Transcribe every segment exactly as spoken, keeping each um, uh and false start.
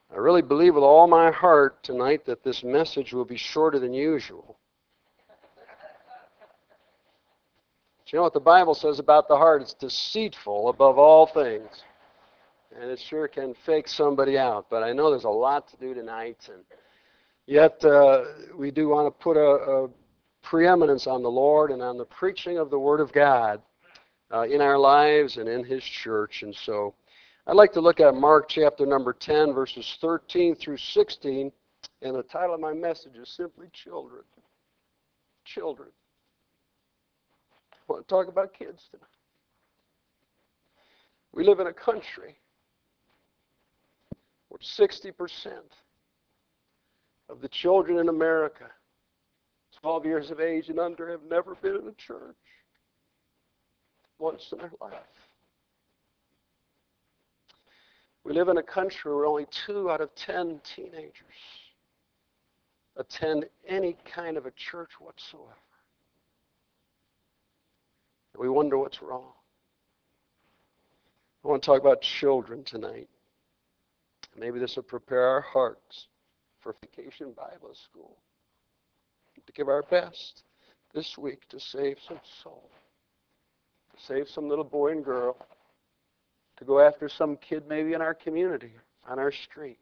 I really believe with all my heart tonight that this message will be shorter than usual. But you know what the Bible says about the heart? It's deceitful above all things. And it sure can fake somebody out. But I know there's a lot to do tonight. And yet uh, we do want to put a, a preeminence on the Lord and on the preaching of the Word of God uh, in our lives and in His church. And so I'd like to look at Mark chapter number ten, verses thirteen through sixteen. And the title of my message is simply Children. Children. I want to talk about kids tonight. We live in a country where sixty percent of the children in America, twelve years of age and under, have never been in a church once in their life. We live in a country where only two out of ten teenagers attend any kind of a church whatsoever. And we wonder what's wrong. I want to talk about children tonight. Maybe this will prepare our hearts for Vacation Bible School, to give our best this week to save some soul, to save some little boy and girl, to go after some kid maybe in our community, on our street,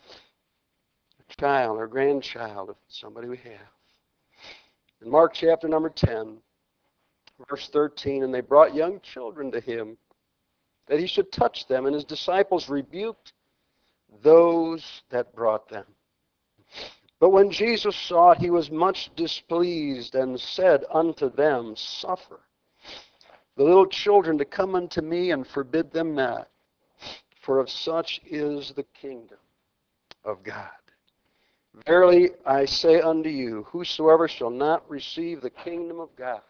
a child or grandchild of somebody we have. In Mark chapter number ten, verse thirteen, and they brought young children to him that he should touch them, and his disciples rebuked those that brought them. But when Jesus saw it, he was much displeased, and said unto them, Suffer the little children to come unto me, and forbid them not, for of such is the kingdom of God. Verily I say unto you, whosoever shall not receive the kingdom of God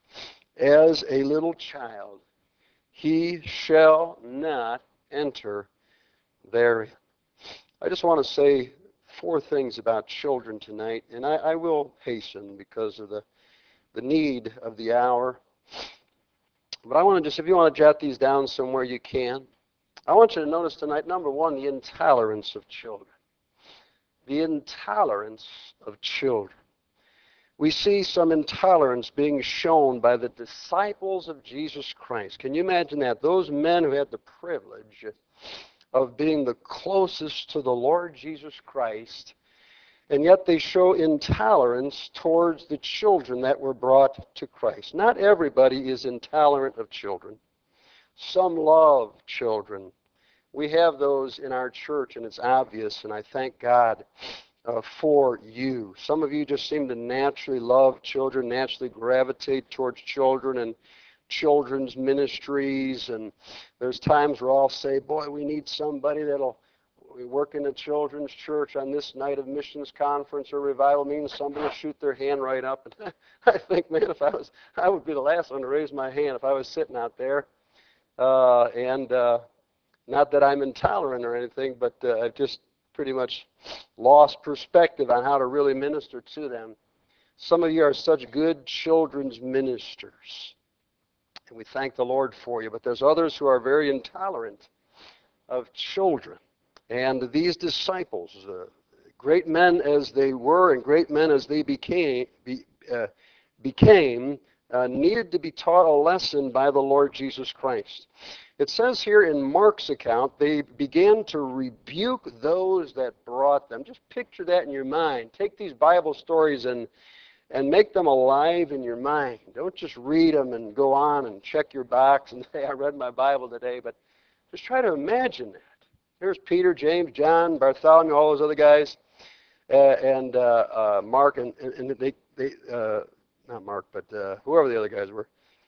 as a little child, he shall not enter therein. I just want to say four things about children tonight, and I, I will hasten because of the, the need of the hour. But I want to just, if you want to jot these down somewhere, you can. I want you to notice tonight, number one, the intolerance of children. The intolerance of children. We see some intolerance being shown by the disciples of Jesus Christ. Can you imagine that? Those men who had the privilege of being the closest to the Lord Jesus Christ, and yet they show intolerance towards the children that were brought to Christ. Not everybody is intolerant of children. Some love children. We have those in our church, and it's obvious, and I thank God uh, for you. Some of you just seem to naturally love children, naturally gravitate towards children and children's ministries, and there's times where I'll say, boy, we need somebody that'll we work in a children's church on this night of missions conference or revival meeting. Somebody will shoot their hand right up, and I think, man, if I was, I would be the last one to raise my hand if I was sitting out there. Uh, and uh, not that I'm intolerant or anything, but uh, I've just pretty much lost perspective on how to really minister to them. Some of you are such good children's ministers, and we thank the Lord for you. But there's others who are very intolerant of children. And these disciples, uh, great men as they were and great men as they became, be, uh, became uh, needed to be taught a lesson by the Lord Jesus Christ. It says here in Mark's account, they began to rebuke those that brought them. Just picture that in your mind. Take these Bible stories and and make them alive in your mind. Don't just read them and go on and check your box and say, I read my Bible today, but just try to imagine that. Here's Peter, James, John, Bartholomew, all those other guys, uh, and uh, uh, Mark, and, and they, they uh, not Mark, but uh, whoever the other guys were.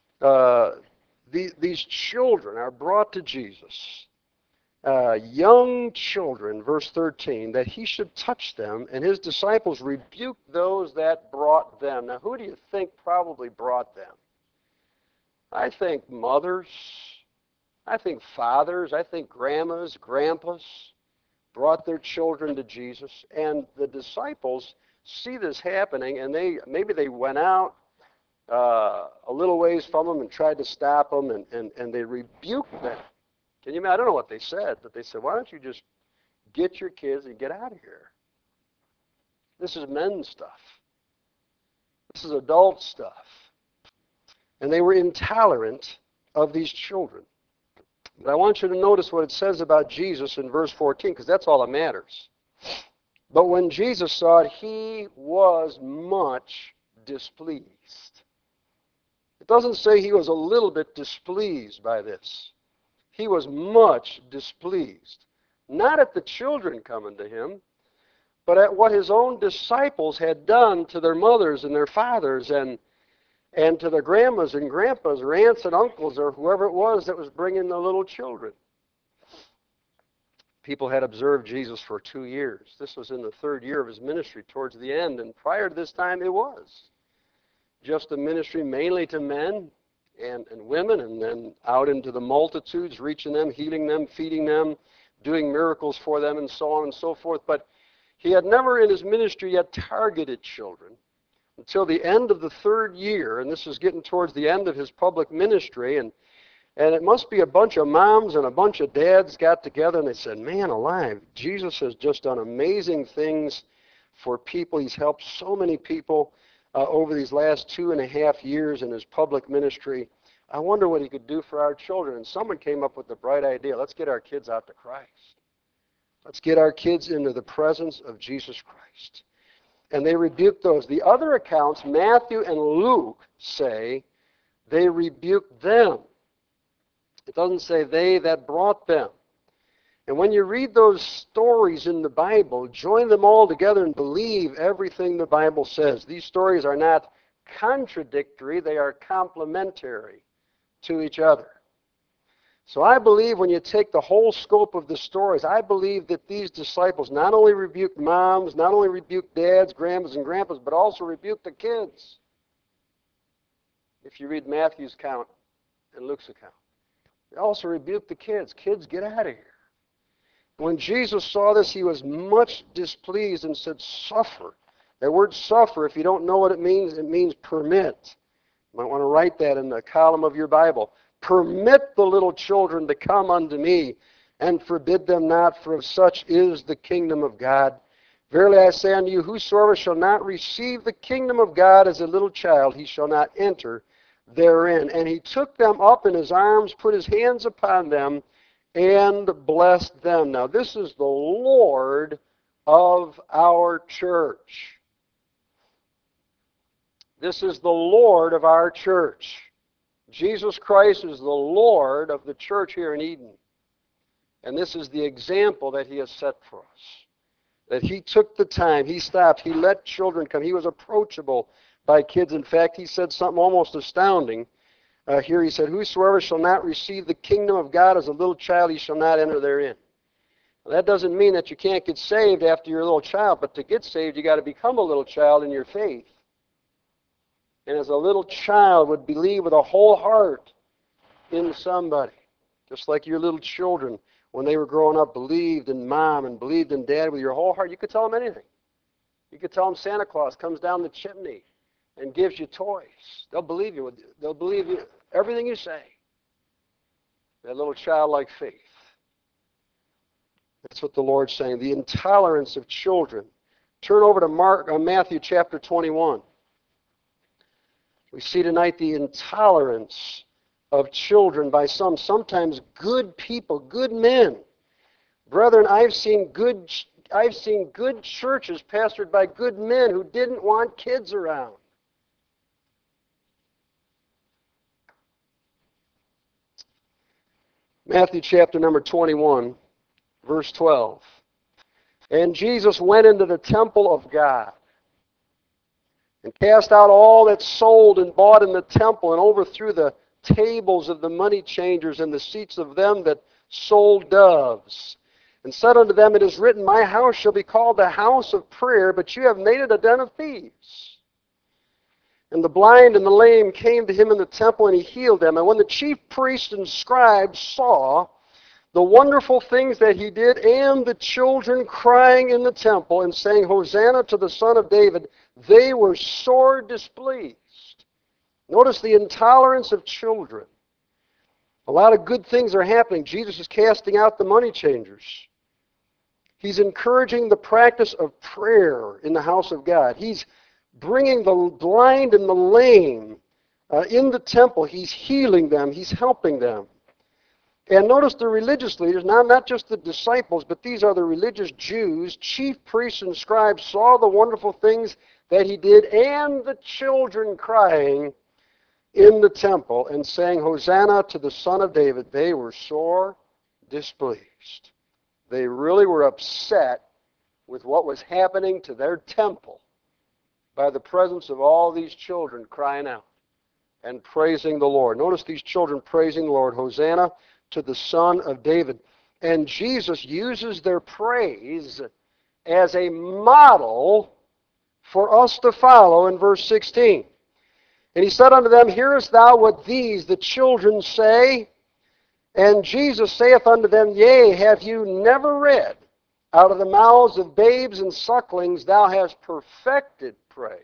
Uh, the, these children are brought to Jesus, uh, young children, verse thirteen, that he should touch them, and his disciples rebuked those that brought them. Now, who do you think probably brought them? I think mothers, I think fathers, I think grandmas, grandpas brought their children to Jesus, and the disciples see this happening, and they maybe they went out uh, a little ways from them and tried to stop them, and, and, and they rebuked them. Can you imagine? I don't know what they said, but they said, why don't you just get your kids and get out of here. This is men's stuff. This is adult stuff. And they were intolerant of these children. But I want you to notice what it says about Jesus in verse fourteen, because that's all that matters. But when Jesus saw it, he was much displeased. It doesn't say he was a little bit displeased by this. He was much displeased. Not at the children coming to him, but at what his own disciples had done to their mothers and their fathers and, and to their grandmas and grandpas or aunts and uncles or whoever it was that was bringing the little children. People had observed Jesus for two years. This was in the third year of his ministry towards the end, and prior to this time it was just a ministry mainly to men and, and women, and then out into the multitudes, reaching them, healing them, feeding them, doing miracles for them, and so on and so forth. But he had never in his ministry yet targeted children until the end of the third year, and this is getting towards the end of his public ministry, and And it must be a bunch of moms and a bunch of dads got together and they said, man alive, Jesus has just done amazing things for people. He's helped so many people uh, over these last two and a half years in his public ministry. I wonder what he could do for our children. And someone came up with the bright idea, let's get our kids out to Christ. Let's get our kids into the presence of Jesus Christ. And they rebuked those. The other accounts, Matthew and Luke, say they rebuked them. It doesn't say they that brought them. And when you read those stories in the Bible, join them all together and believe everything the Bible says. These stories are not contradictory, they are complementary to each other. So I believe when you take the whole scope of the stories, I believe that these disciples not only rebuked moms, not only rebuked dads, grandmas, and grandpas, but also rebuked the kids. If you read Matthew's account and Luke's account. They also rebuked the kids. Kids, get out of here. When Jesus saw this, he was much displeased and said, suffer. That word suffer, if you don't know what it means, it means permit. You might want to write that in the column of your Bible. Permit the little children to come unto me, and forbid them not, for of such is the kingdom of God. Verily I say unto you, whosoever shall not receive the kingdom of God as a little child, he shall not enter therein. And he took them up in his arms, put his hands upon them, and blessed them. Now this is the Lord of our church. This is the Lord of our church. Jesus Christ is the Lord of the church here in Eden. And this is the example that he has set for us. That he took the time, he stopped, he let children come. He was approachable by kids. In fact, he said something almost astounding. Uh, here he said, whosoever shall not receive the kingdom of God as a little child, he shall not enter therein. Now, that doesn't mean that you can't get saved after you're a little child, but to get saved, you got to become a little child in your faith. And as a little child would believe with a whole heart in somebody, just like your little children, when they were growing up, believed in mom and believed in dad with your whole heart. You could tell them anything. You could tell them Santa Claus comes down the chimney and gives you toys. They'll believe you. They'll believe you everything you say. That little childlike faith. That's what the Lord's saying. The intolerance of children. Turn over to Mark, uh, Matthew chapter twenty-one. We see tonight the intolerance of children by some, sometimes good people, good men. Brethren, I've seen good, I've seen good churches pastored by good men who didn't want kids around. Matthew chapter number twenty-one, verse twelve. And Jesus went into the temple of God and cast out all that sold and bought in the temple, and overthrew the tables of the money changers and the seats of them that sold doves, and said unto them, it is written, my house shall be called the house of prayer, but you have made it a den of thieves. And the blind and the lame came to him in the temple, and he healed them. And when the chief priests and scribes saw the wonderful things that he did, and the children crying in the temple and saying, Hosanna to the Son of David, they were sore displeased. Notice the intolerance of children. A lot of good things are happening. Jesus is casting out the money changers. He's encouraging the practice of prayer in the house of God. He's bringing the blind and the lame uh, in the temple. He's healing them. He's helping them. And notice the religious leaders, now not just the disciples, but these are the religious Jews, chief priests and scribes, saw the wonderful things that he did, and the children crying in the temple and saying, Hosanna to the Son of David. They were sore displeased. They really were upset with what was happening to their temple by the presence of all these children crying out and praising the Lord. Notice these children praising the Lord. Hosanna to the Son of David. And Jesus uses their praise as a model for us to follow in verse sixteen. And he said unto them, Hearest thou what these, the children, say? And Jesus saith unto them, Yea, have you never read, out of the mouths of babes and sucklings thou hast perfected praise?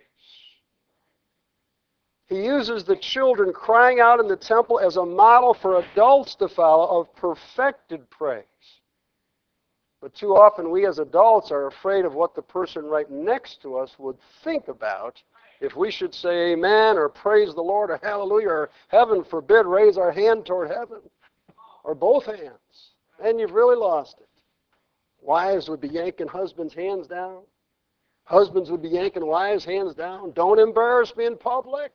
He uses the children crying out in the temple as a model for adults to follow of perfected praise. But too often we as adults are afraid of what the person right next to us would think about if we should say amen or praise the Lord or hallelujah or heaven forbid raise our hand toward heaven or both hands. And you've really lost it. Wives would be yanking husbands' hands down. Husbands would be yanking wives' hands down. Don't embarrass me in public.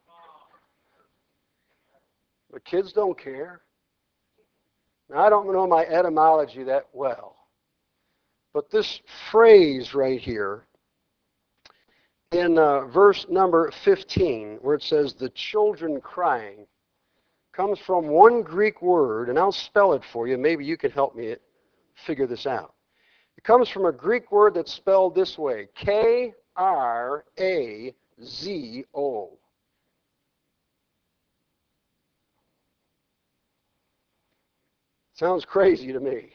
But kids don't care. Now, I don't know my etymology that well. But this phrase right here in uh, verse number fifteen, where it says, the children crying, comes from one Greek word, and I'll spell it for you. Maybe you can help me figure this out. It comes from a Greek word that's spelled this way, K R A Z O. Sounds crazy to me.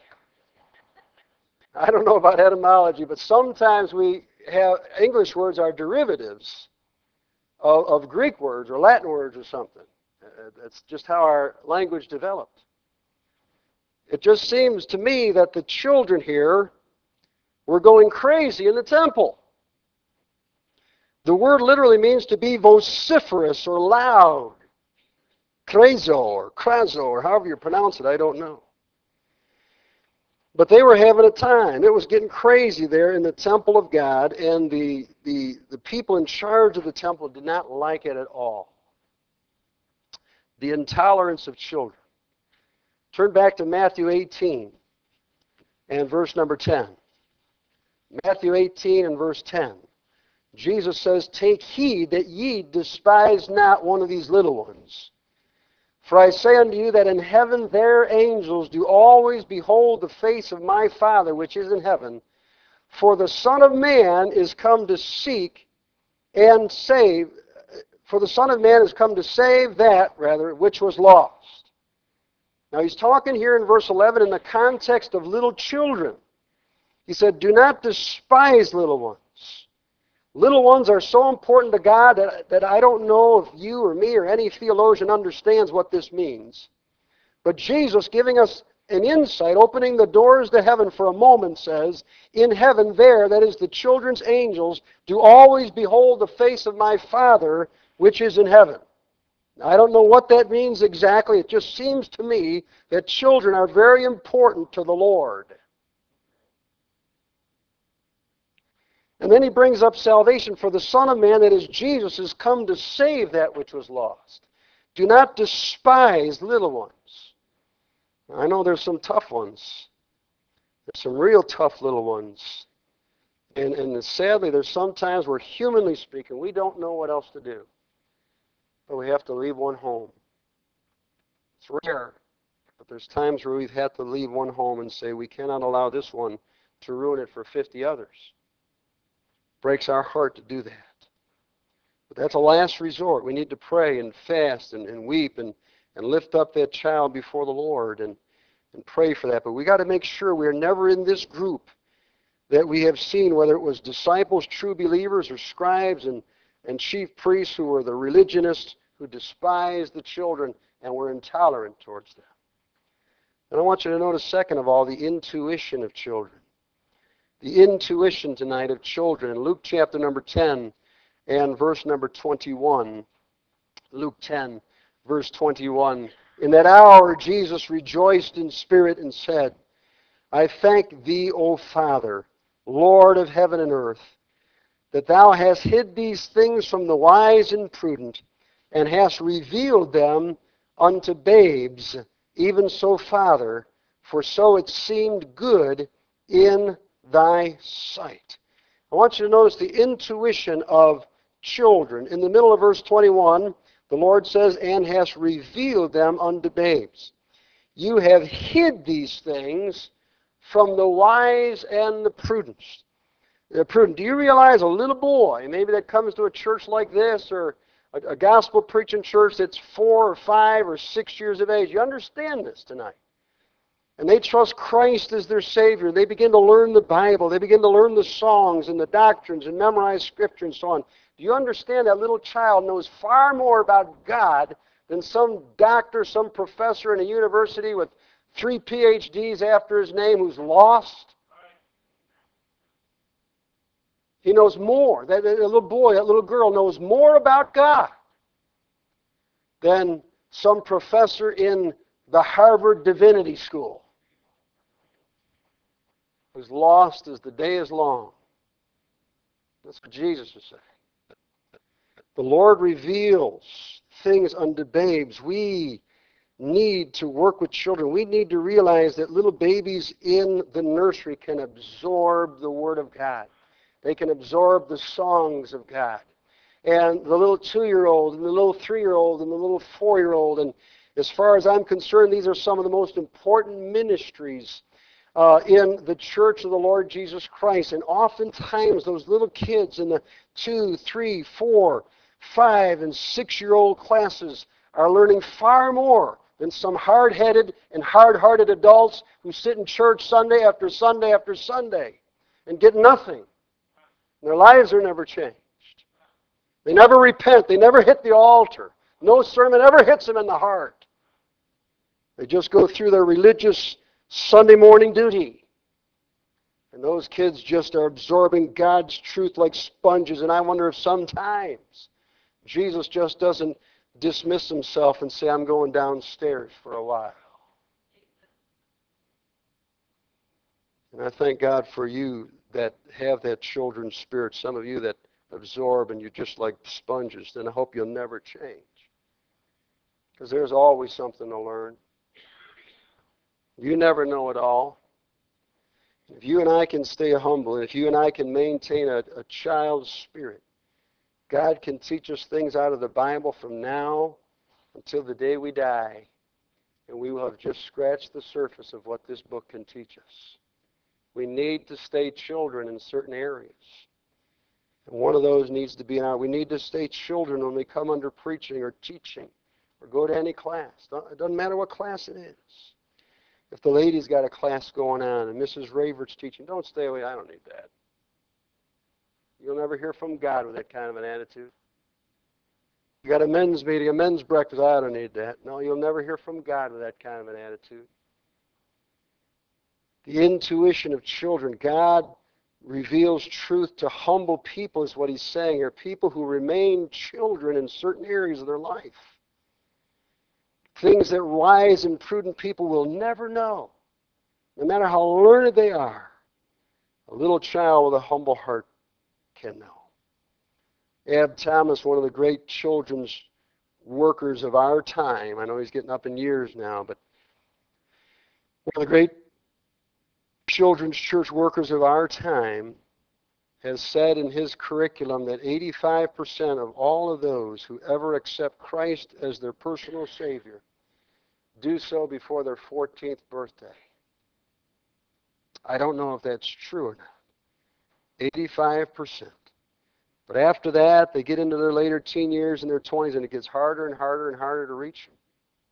I don't know about etymology, but sometimes we have English words are derivatives of, of Greek words or Latin words or something. That's just how our language developed. It just seems to me that the children here were going crazy in the temple. The word literally means to be vociferous or loud. Krezo or krazo or however you pronounce it, I don't know. But they were having a time. It was getting crazy there in the temple of God, and the, the, the people in charge of the temple did not like it at all. The intolerance of children. Turn back to Matthew eighteen and verse number ten. Matthew eighteen and verse ten. Jesus says, Take heed that ye despise not one of these little ones. For I say unto you that in heaven their angels do always behold the face of my Father which is in heaven. For the Son of Man is come to seek and save, for the Son of Man is come to save that, rather, which was lost. Now he's talking here in verse eleven in the context of little children. He said, Do not despise little ones. Little ones are so important to God that, that I don't know if you or me or any theologian understands what this means. But Jesus, giving us an insight, opening the doors to heaven for a moment, says, In heaven there, that is the children's angels, do always behold the face of my Father which is in heaven. Now, I don't know what that means exactly. It just seems to me that children are very important to the Lord. And then he brings up salvation, for the Son of Man, that is Jesus, is come to save that which was lost. Do not despise little ones. I know there's some tough ones. There's some real tough little ones. And, and sadly, there's some times where, humanly speaking, we don't know what else to do. But we have to leave one home. It's rare, but there's times where we've had to leave one home and say, we cannot allow this one to ruin it for fifty others. Breaks our heart to do that. But that's a last resort. We need to pray and fast and, and weep and, and lift up that child before the Lord and, and pray for that. But we got to make sure we're never in this group that we have seen, whether it was disciples, true believers, or scribes and, and chief priests who were the religionists who despised the children and were intolerant towards them. And I want you to notice, second of all, the intuition of children. the intuition tonight of children. In Luke chapter number ten and verse number twenty-one. Luke ten, verse twenty-one. In that hour Jesus rejoiced in spirit and said, I thank thee, O Father, Lord of heaven and earth, that thou hast hid these things from the wise and prudent, and hast revealed them unto babes. Even so, Father, for so it seemed good in thy sight. I want you to notice the intuition of children. In the middle of verse twenty-one, the Lord says, and hast revealed them unto babes. You have hid these things from the wise and the prudent. The prudent. Do you realize a little boy, maybe that comes to a church like this, or a, a gospel preaching church that's four or five or six years of age, you understand this tonight. And they trust Christ as their Savior. They begin to learn the Bible. They begin to learn the songs and the doctrines and memorize Scripture and so on. Do you understand that little child knows far more about God than some doctor, some professor in a university with three P H Ds after his name who's lost? He knows more. That, that little boy, that little girl knows more about God than some professor in the Harvard Divinity School, who's lost as the day is long. That's what Jesus is saying. The Lord reveals things unto babes. We need to work with children. We need to realize that little babies in the nursery can absorb the Word of God. They can absorb the songs of God. And the little two-year-old and the little three-year-old and the little four-year-old. And as far as I'm concerned, these are some of the most important ministries uh, in the church of the Lord Jesus Christ. And oftentimes those little kids in the two, three, four, five, and six-year-old classes are learning far more than some hard-headed and hard-hearted adults who sit in church Sunday after Sunday after Sunday and get nothing. Their lives are never changed. They never repent. They never hit the altar. No sermon ever hits them in the heart. They just go through their religious Sunday morning duty. And those kids just are absorbing God's truth like sponges. And I wonder if sometimes Jesus just doesn't dismiss himself and say, I'm going downstairs for a while. And I thank God for you that have that children's spirit, some of you that absorb and you're just like sponges, then I hope you'll never change. Because there's always something to learn. You never know it all. If you and I can stay humble, and if you and I can maintain a, a child's spirit, God can teach us things out of the Bible from now until the day we die, and we will have just scratched the surface of what this book can teach us. We need to stay children in certain areas. And one of those needs to be in our, we need to stay children when we come under preaching or teaching or go to any class. It doesn't matter what class it is. If the lady's got a class going on and Missus Ravert's teaching, don't stay away. I don't need that. You'll never hear from God with that kind of an attitude. You got a men's meeting, a men's breakfast, I don't need that. No, you'll never hear from God with that kind of an attitude. The intuition of children. God reveals truth to humble people is what he's saying here. People who remain children in certain areas of their life. Things that wise and prudent people will never know. No matter how learned they are, a little child with a humble heart can know. Ab Thomas, one of the great children's workers of our time, I know he's getting up in years now, but one of the great children's church workers of our time has said in his curriculum that eighty-five percent of all of those who ever accept Christ as their personal Savior do so before their fourteenth birthday. I don't know if that's true or not. eighty-five percent. But after that, they get into their later teen years and their twenties, and it gets harder and harder and harder to reach them.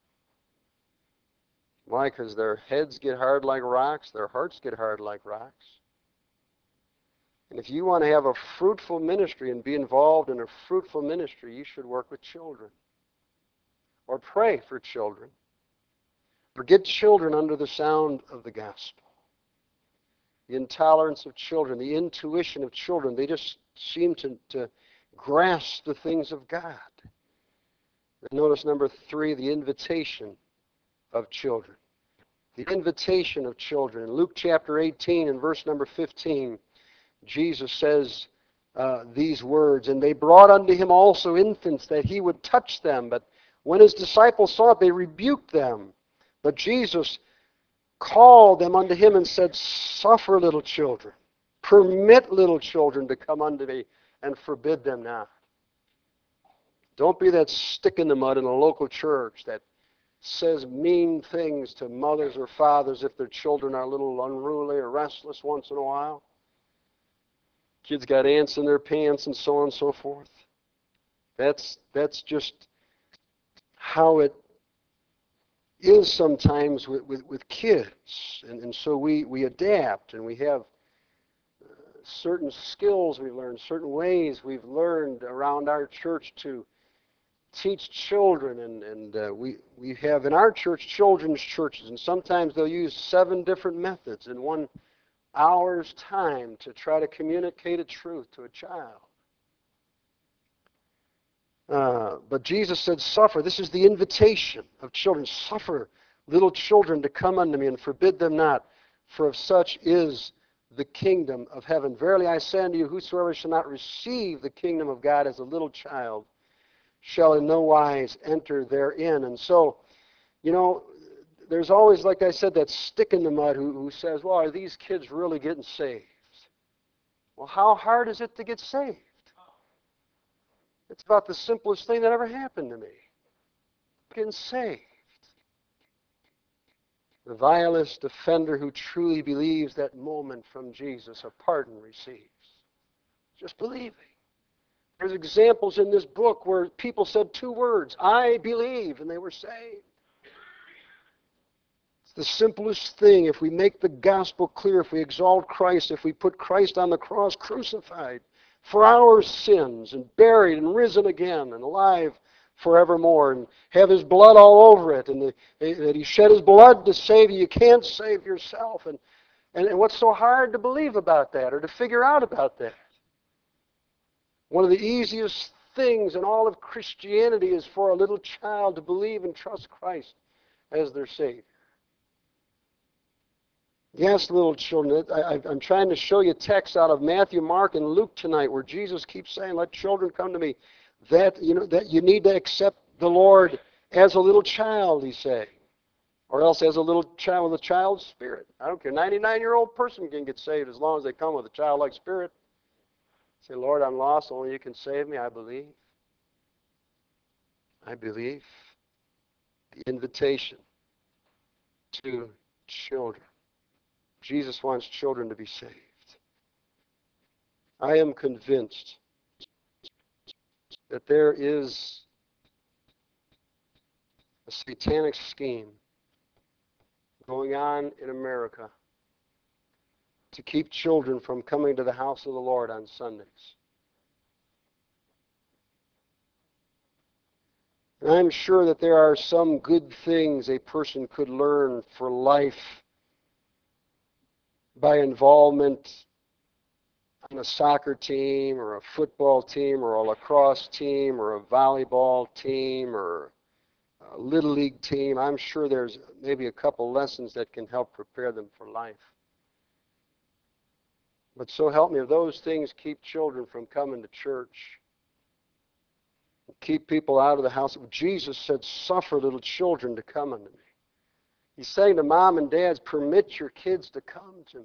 Why? Because their heads get hard like rocks, their hearts get hard like rocks. And if you want to have a fruitful ministry and be involved in a fruitful ministry, you should work with children. Or pray for children. Or get children under the sound of the gospel. the intolerance of children, the intuition of children. They just seem to, to grasp the things of God. And notice number three, the invitation of children. The invitation of children. In Luke chapter eighteen and verse number fifteen, Jesus says uh, these words, "And they brought unto him also infants, that he would touch them. But when his disciples saw it, they rebuked them. But Jesus called them unto him and said, Suffer little children, permit little children to come unto me, and forbid them not." Don't be that stick in the mud in a local church that says mean things to mothers or fathers if their children are a little unruly or restless once in a while. Kids got ants in their pants and so on and so forth. That's, that's just how it is sometimes with, with, with kids. And, and so we, we adapt, and we have uh, certain skills we've learned, certain ways we've learned around our church to teach children. And, and uh, we, we have in our church children's churches, and sometimes they'll use seven different methods in one hour's time to try to communicate a truth to a child. Uh, but Jesus said, suffer. This is the invitation of children. Suffer little children to come unto me, and forbid them not, for of such is the kingdom of heaven. Verily I say unto you, whosoever shall not receive the kingdom of God as a little child shall in no wise enter therein. And so, you know, there's always, like I said, that stick in the mud who, who says, well, are these kids really getting saved? Well, how hard is it to get saved? It's about the simplest thing that ever happened to me. Getting saved. The vilest offender who truly believes that moment from Jesus, a pardon receives. Just believing. There's examples in this book where people said two words, I believe, and they were saved. It's the simplest thing. If we make the gospel clear, if we exalt Christ, if we put Christ on the cross crucified for our sins and buried and risen again and alive forevermore, and have his blood all over it, and the, that he shed his blood to save you. You can't save yourself. And, and, and what's so hard to believe about that or to figure out about that? One of the easiest things in all of Christianity is for a little child to believe and trust Christ as their Savior. Yes, little children, I, I'm trying to show you texts out of Matthew, Mark, and Luke tonight where Jesus keeps saying, let children come to me. That, you know, that you need to accept the Lord as a little child, he's saying. Or else as a little child with a child's spirit. I don't care. ninety-nine-year-old person can get saved as long as they come with a childlike spirit. Say, Lord, I'm lost. Only you can save me. I believe. I believe. The invitation to children. Jesus wants children to be saved. I am convinced that there is a satanic scheme going on in America to keep children from coming to the house of the Lord on Sundays. And I'm sure that there are some good things a person could learn for life by involvement on a soccer team or a football team or a lacrosse team or a volleyball team or a little league team. I'm sure there's maybe a couple lessons that can help prepare them for life. But so help me, if those things keep children from coming to church, keep people out of the house. Jesus said, suffer little children to come unto me. He's saying to mom and dads, permit your kids to come to me.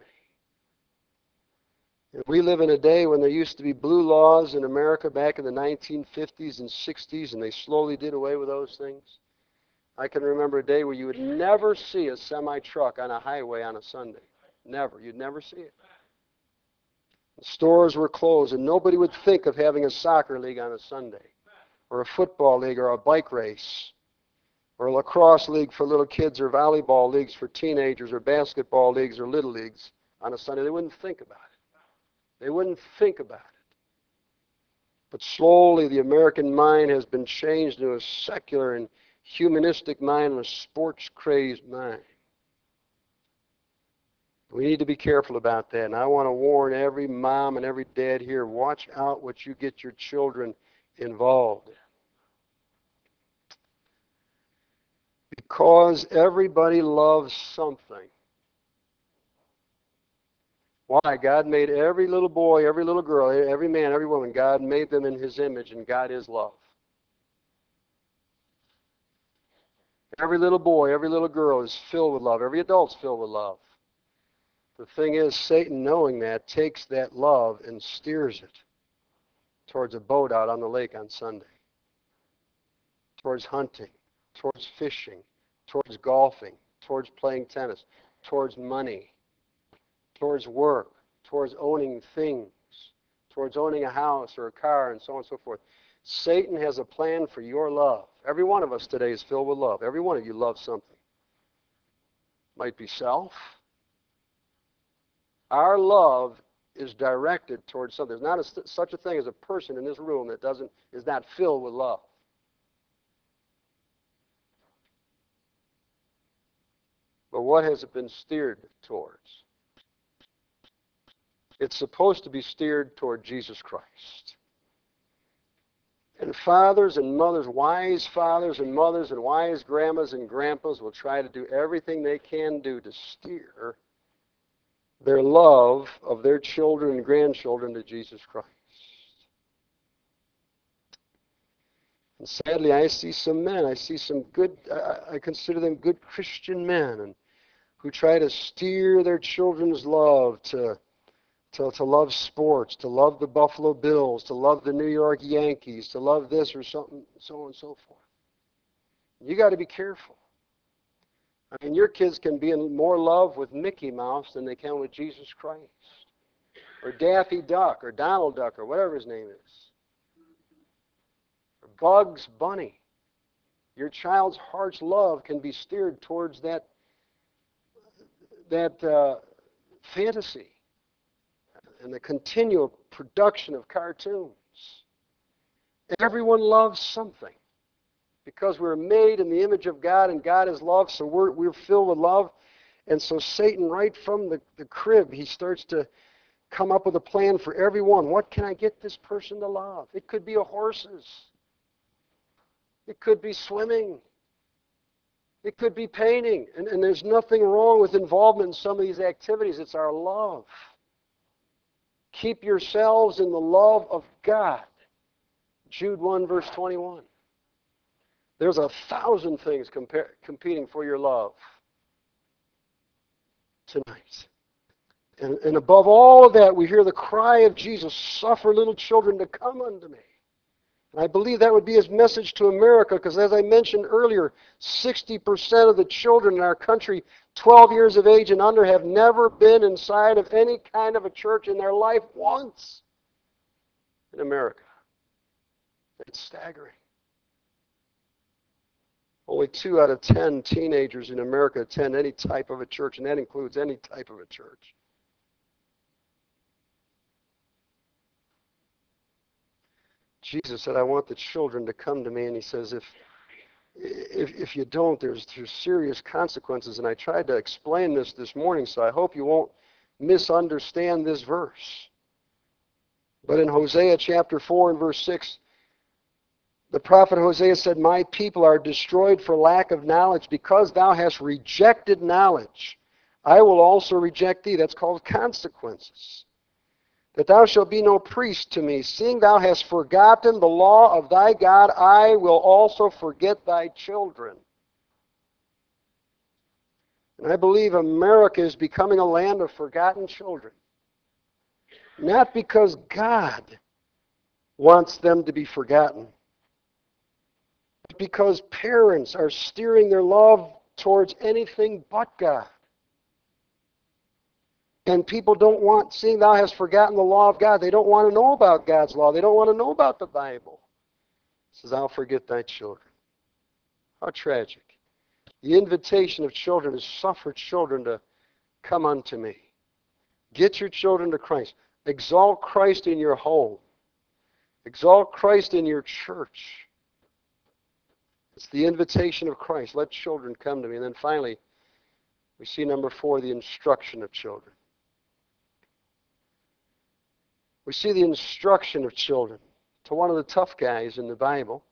And we live in a day when there used to be blue laws in America back in the nineteen fifties and sixties, and they slowly did away with those things. I can remember a day where you would never see a semi-truck on a highway on a Sunday. Never. You'd never see it. The stores were closed, and nobody would think of having a soccer league on a Sunday, or a football league, or a bike race, or a lacrosse league for little kids, or volleyball leagues for teenagers, or basketball leagues, or little leagues on a Sunday. They wouldn't think about it. They wouldn't think about it. But slowly the American mind has been changed into a secular and humanistic mind and a sports-crazed mind. We need to be careful about that. And I want to warn every mom and every dad here, watch out what you get your children involved in. Because everybody loves something. Why? God made every little boy, every little girl, every man, every woman. God made them in His image, and God is love. Every little boy, every little girl is filled with love. Every adult's filled with love. The thing is, Satan, knowing that, takes that love and steers it towards a boat out on the lake on Sunday, towards hunting, towards fishing, towards golfing, towards playing tennis, towards money, towards work, towards owning things, towards owning a house or a car, and so on and so forth. Satan has a plan for your love. Every one of us today is filled with love. Every one of you loves something. Might be self. Our love is directed towards something. There's not a, such a thing as a person in this room that doesn't is not filled with love. But what has it been steered towards? It's supposed to be steered toward Jesus Christ. And fathers and mothers, wise fathers and mothers and wise grandmas and grandpas will try to do everything they can do to steer their love of their children and grandchildren to Jesus Christ. And sadly, I see some men, I see some good, I, I consider them good Christian men, and who try to steer their children's love to, to, to love sports, to love the Buffalo Bills, to love the New York Yankees, to love this or something, so on and so forth. You got to be careful. I mean, your kids can be in more love with Mickey Mouse than they can with Jesus Christ, or Daffy Duck, or Donald Duck, or whatever his name is, or Bugs Bunny. Your child's heart's love can be steered towards that that uh, fantasy and the continual production of cartoons. Everyone loves something because we're made in the image of God, and God is love, so we're, we're filled with love. And so Satan, right from the, the crib, he starts to come up with a plan for everyone. What can I get this person to love? It could be a horses. It could be swimming. It could be painting. And, and there's nothing wrong with involvement in some of these activities. It's our love. Keep yourselves in the love of God. Jude one, verse twenty-one. There's a thousand things compar- competing for your love tonight. And, and above all of that, we hear the cry of Jesus, suffer little children to come unto me. And I believe that would be his message to America, because as I mentioned earlier, sixty percent of the children in our country, twelve years of age and under, have never been inside of any kind of a church in their life once in America. It's staggering. Only two out of ten teenagers in America attend any type of a church, and that includes any type of a church. Jesus said, I want the children to come to me, and he says, if if, if you don't, there's, there's serious consequences. And I tried to explain this this morning, so I hope you won't misunderstand this verse. But in Hosea chapter four and verse six, the prophet Hosea said, my people are destroyed for lack of knowledge. Because thou hast rejected knowledge, I will also reject thee. That's called consequences. That thou shalt be no priest to me. Seeing thou hast forgotten the law of thy God, I will also forget thy children. And I believe America is becoming a land of forgotten children. Not because God wants them to be forgotten, but because parents are steering their love towards anything but God. And people don't want, seeing thou hast forgotten the law of God, they don't want to know about God's law. They don't want to know about the Bible. It says, I'll forget thy children. How tragic. The invitation of children is, suffer children to come unto me. Get your children to Christ. Exalt Christ in your home. Exalt Christ in your church. It's the invitation of Christ. Let children come to me. And then finally, We see number four, the instruction of children. We see the instruction of children. To one of the tough guys in the Bible,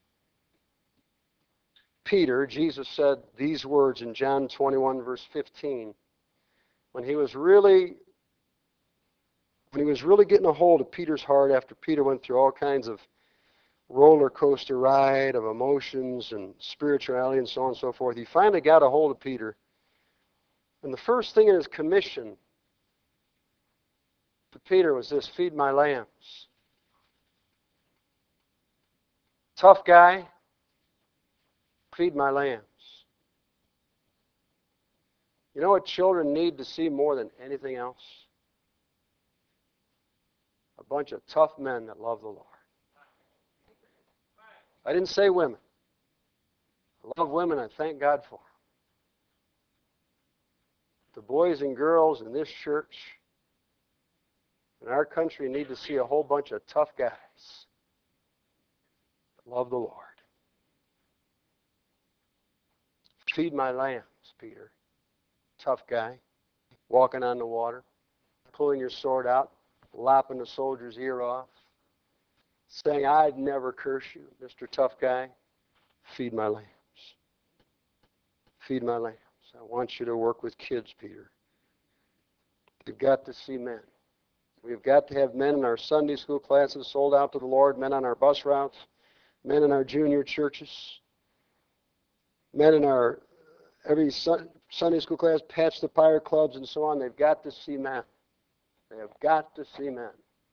Peter, Jesus said these words in John twenty-one, verse fifteen. When he was really, when he was really getting a hold of Peter's heart after Peter went through all kinds of roller coaster ride of emotions and spirituality and so on and so forth, he finally got a hold of Peter. And the first thing in his commission to Peter was this: feed my lambs. Tough guy, feed my lambs. You know what children need to see more than anything else? A bunch of tough men that love the Lord. I didn't say women. I love women, I thank God for them. The boys and girls in this church, in our country, need to see a whole bunch of tough guys that love the Lord. Feed my lambs, Peter. Tough guy, walking on the water, pulling your sword out, lopping the soldier's ear off, saying, I'd never curse you, Mister Tough Guy. Feed my lambs. Feed my lambs. I want you to work with kids, Peter. You've got to see men. We've got to have men in our Sunday school classes sold out to the Lord, men on our bus routes, men in our junior churches, men in our every Sunday school class, Patch the Pirate clubs, and so on. They've got to see men. They have got to see men.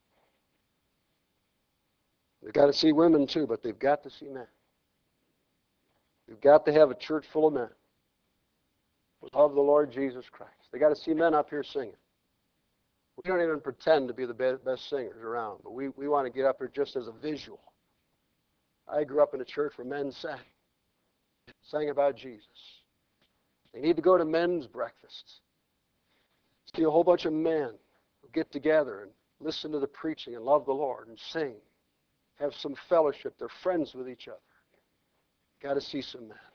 They've got to see women too, but they've got to see men. You've got to have a church full of men who love the Lord Jesus Christ. They've got to see men up here singing. We don't even pretend to be the best singers around, but we, we want to get up here just as a visual. I grew up in a church where men sang, sang about Jesus. They need to go to men's breakfasts. See a whole bunch of men who get together and listen to the preaching and love the Lord and sing. Have some fellowship. They're friends with each other. Got to see some men.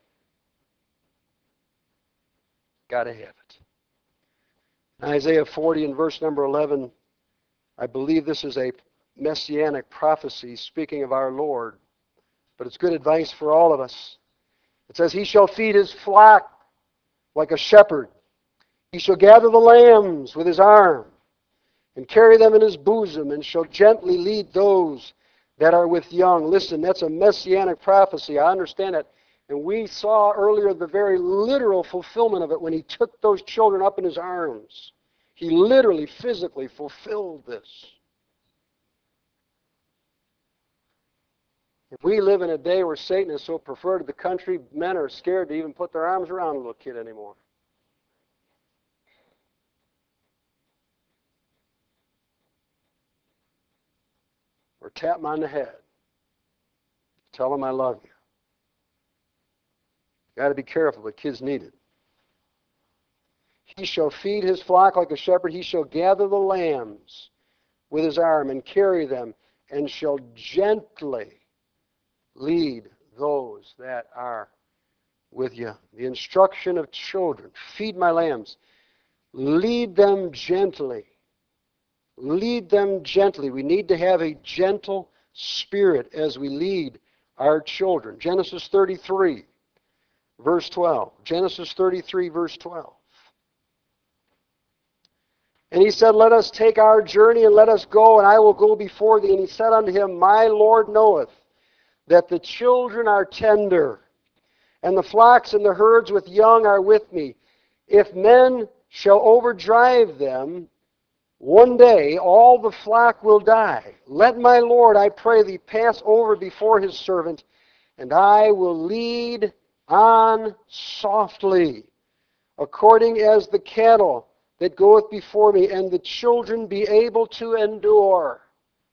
Got to have it. Isaiah forty and verse number eleven, I believe this is a messianic prophecy speaking of our Lord, but it's good advice for all of us. It says, He shall feed His flock like a shepherd. He shall gather the lambs with His arm and carry them in His bosom, and shall gently lead those that are with young. Listen, that's a messianic prophecy. I understand it. And we saw earlier the very literal fulfillment of it when He took those children up in His arms. He literally, physically fulfilled this. If we live in a day where Satan is so preferred to the country, men are scared to even put their arms around a little kid anymore. Or tap them on the head. Tell them I love you. Got to be careful, but kids need it. He shall feed His flock like a shepherd. He shall gather the lambs with His arm and carry them, and shall gently lead those that are with you. The instruction of children. Feed my lambs. Lead them gently. Lead them gently. We need to have a gentle spirit as we lead our children. Genesis thirty-three, verse twelve. Genesis thirty-three, verse twelve. And he said, Let us take our journey, and let us go, and I will go before thee. And he said unto him, My Lord knoweth that the children are tender, and the flocks and the herds with young are with me. If men shall overdrive them, one day all the flock will die. Let my Lord, I pray thee, pass over before his servant, and I will lead on softly, according as the cattle that goeth before me, and the children be able to endure.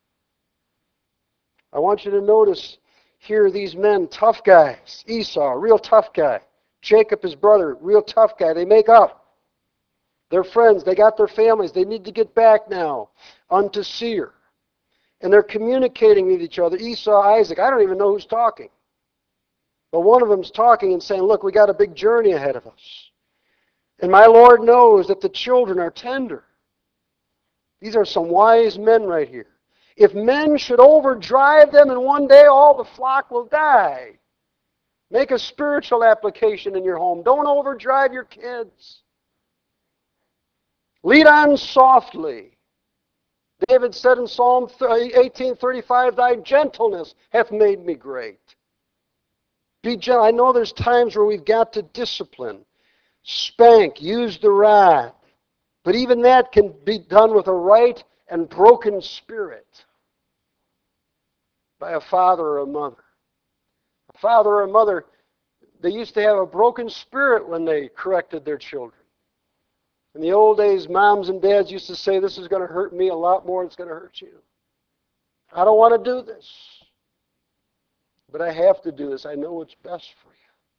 I want you to notice here these men, tough guys. Esau, real tough guy. Jacob, his brother, real tough guy. They make up. They're friends. They got their families. They need to get back now unto Seir. And they're communicating with each other. Esau, Isaac, I don't even know who's talking. But one of them's talking and saying, look, we got a big journey ahead of us. And my Lord knows that the children are tender. These are some wise men right here. If men should overdrive them, and one day all the flock will die. Make a spiritual application in your home. Don't overdrive your kids. Lead on softly. David said in Psalm eighteen thirty-five, thy gentleness hath made me great. Be gentle. I know there's times where we've got to discipline. Spank, use the rod. But even that can be done with a right and broken spirit by a father or a mother. A father or a mother, they used to have a broken spirit when they corrected their children. In the old days, moms and dads used to say, this is going to hurt me a lot more than it's going to hurt you. I don't want to do this. But I have to do this. I know what's best for you.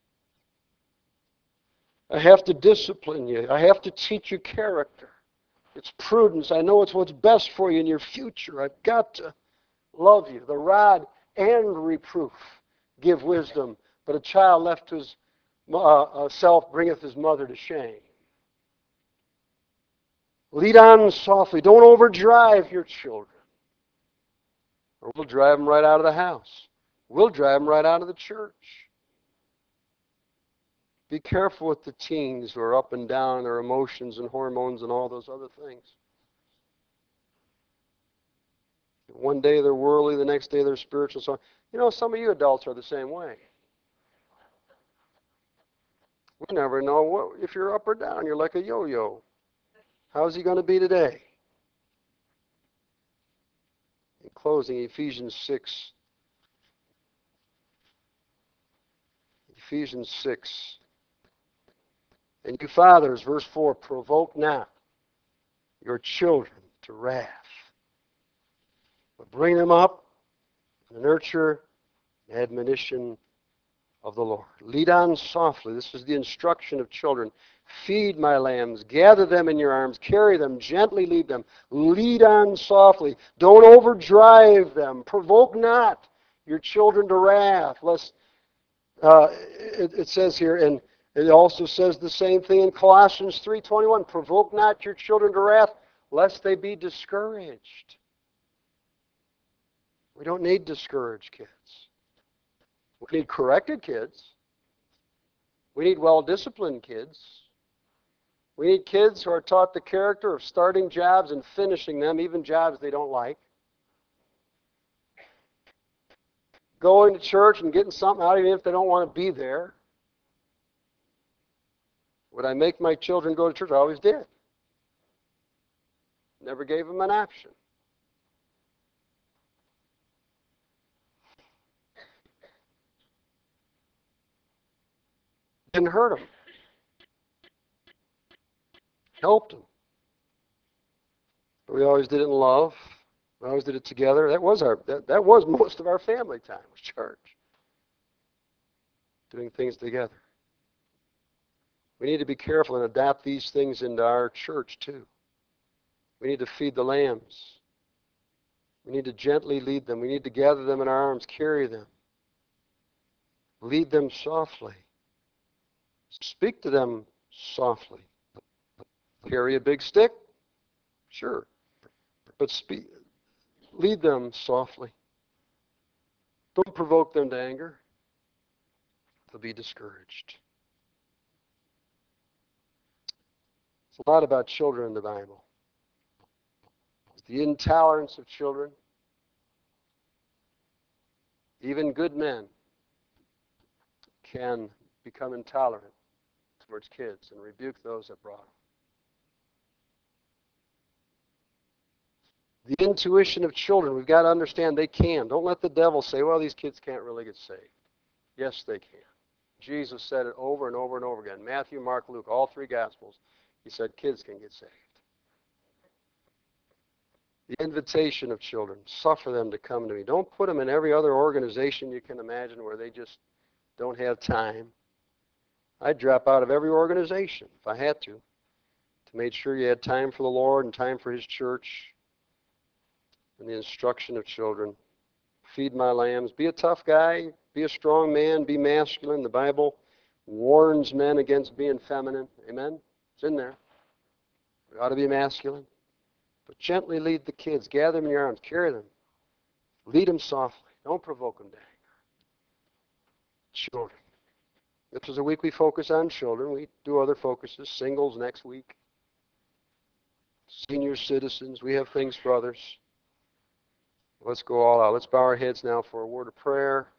I have to discipline you. I have to teach you character. It's prudence. I know it's what's best for you in your future. I've got to love you. The rod and reproof give wisdom, but a child left to his uh, self bringeth his mother to shame. Lead on softly. Don't overdrive your children, or we'll drive them right out of the house. We'll drive them right out of the church. Be careful with the teens who are up and down, their emotions and hormones and all those other things. One day they're worldly, the next day they're spiritual. So, you know, some of you adults are the same way. We never know what, if you're up or down. You're like a yo-yo. How's he going to be today? In closing, Ephesians six. Ephesians six. And you fathers, verse four, provoke not your children to wrath, but bring them up in the nurture and admonition of the Lord. Lead on softly. This is the instruction of children. Feed my lambs. Gather them in your arms. Carry them. Gently lead them. Lead on softly. Don't overdrive them. Provoke not your children to wrath, lest uh, it, it says here, and it also says the same thing in Colossians three twenty-one. Provoke not your children to wrath, lest they be discouraged. We don't need discouraged kids. We need corrected kids. We need well-disciplined kids. We need kids who are taught the character of starting jobs and finishing them, even jobs they don't like. Going to church and getting something out, even if they don't want to be there. Would I make my children go to church? I always did. Never gave them an option. Didn't hurt them. Helped them. But we always did it in love. We always did it together. That was our that, that was most of our family time, was church. Doing things together. We need to be careful and adapt these things into our church too. We need to feed the lambs. We need to gently lead them. We need to gather them in our arms, carry them. Lead them softly. Speak to them softly. Carry a big stick? Sure. But speak, lead them softly. Don't provoke them to anger. They'll be discouraged. It's a lot about children in the Bible. It's the intolerance of children. Even good men can become intolerant towards kids and rebuke those that brought them. The intuition of children, we've got to understand they can. Don't let the devil say, well, these kids can't really get saved. Yes, they can. Jesus said it over and over and over again. Matthew, Mark, Luke, all three Gospels. He said kids can get saved. The invitation of children, suffer them to come to me. Don't put them in every other organization you can imagine where they just don't have time. I'd drop out of every organization if I had to, to make sure you had time for the Lord and time for His church and the instruction of children. Feed my lambs. Be a tough guy. Be a strong man. Be masculine. The Bible warns men against being feminine. Amen? It's in there. We ought to be masculine. But gently lead the kids. Gather them in your arms. Carry them. Lead them softly. Don't provoke them to anger. Children. This is a week we focus on children. We do other focuses. Singles next week. Senior citizens. We have things for others. Let's go all out. Let's bow our heads now for a word of prayer.